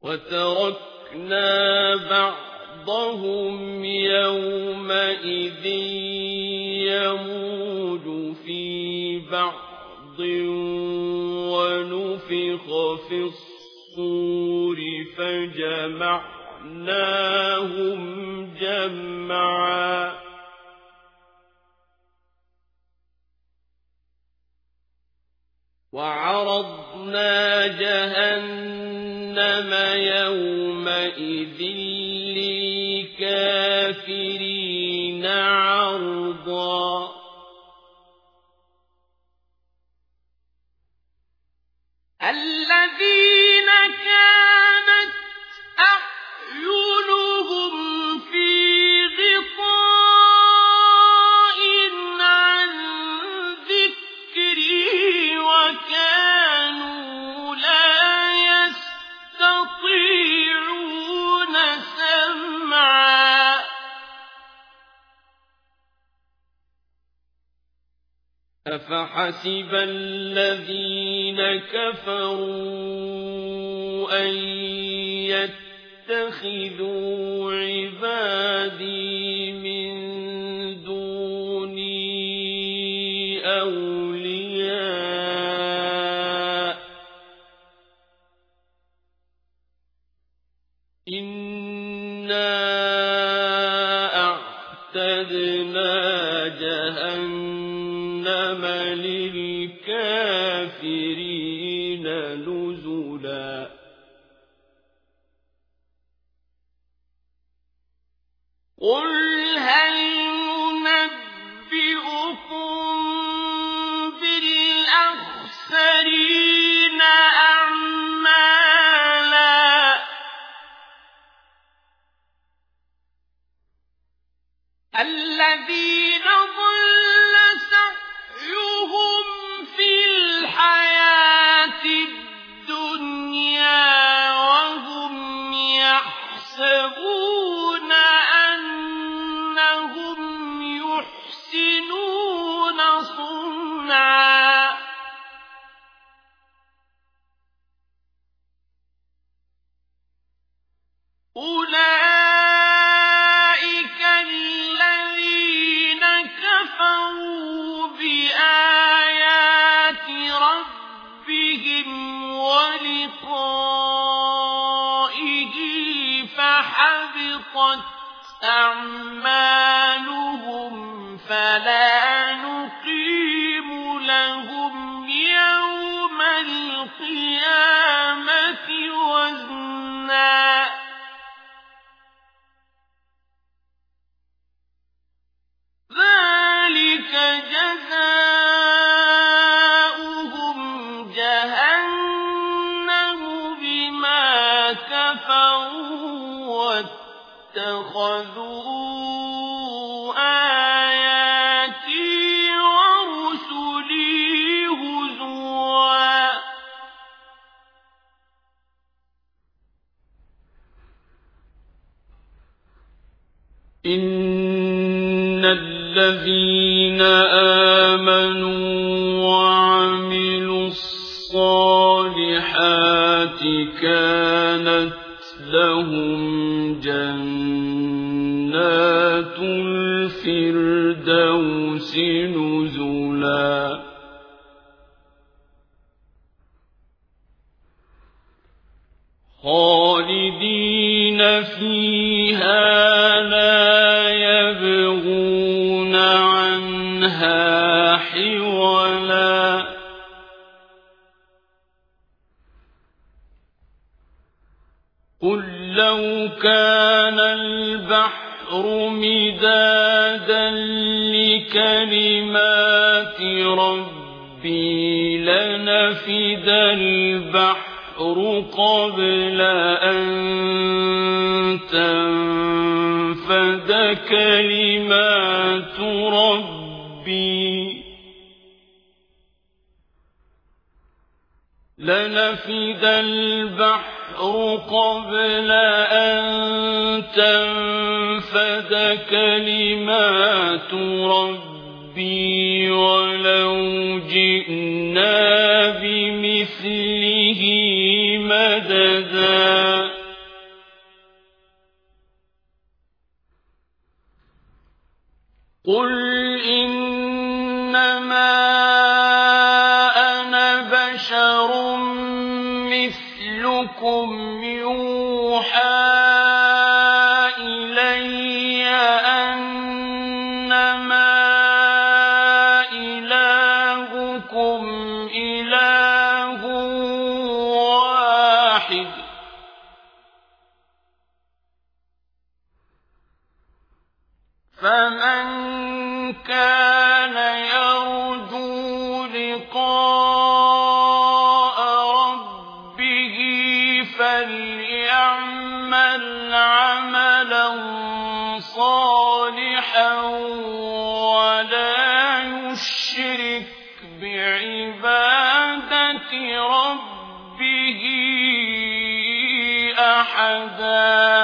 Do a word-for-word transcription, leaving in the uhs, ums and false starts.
وتركنا بعضهم يومئذ يموج في بعض ونفخ في الصور فجمعناهم جمعا وعرضنا جهنم يومئذ للكافرين عرضا الذين كانت أعينهم في غطاء عن ذكري وكانوا لا يستطيعون سمعا أفحسب الذين كفروا أن يتخذوا عبادي من دوني أولياء إنا أعتدنا جهنم للكافرين نزلا قل هل ننبئكم بالأخسرين أعمالا الذين ضل سعيهم في الحياة الدنيا وهم يحسبون أنهم يحسنون صنعا أولئك الذين كفروا بآيات ربهم ولقائه فحبطت أعمالهم فلا نقيم لهم يوم القيامة وزنا ذلك جزاؤهم جهنم بما كفروا واتخذوا آياتي ورسلي هزوا إن الذين آمنوا وعملوا الصالحات كانت لهم جنات الفردوس نزلا خالدين فيها لا يبغون عنها حولا قل لو كان البحر مدادا لكلمات ربي لنفد البحر قبل أن تنفد كلمات ربي لنفد البحر قبل أن تنفد كلمات ربي ولو جئنا بمثله مددا قل إنما أنا بشر مثلكم يوحى إلي أنما إلهكم إله واحد فمن كان يرجو لقاء ربه فليعمل عملا صالحا ولا يشرك بعبادة ربه أحدا.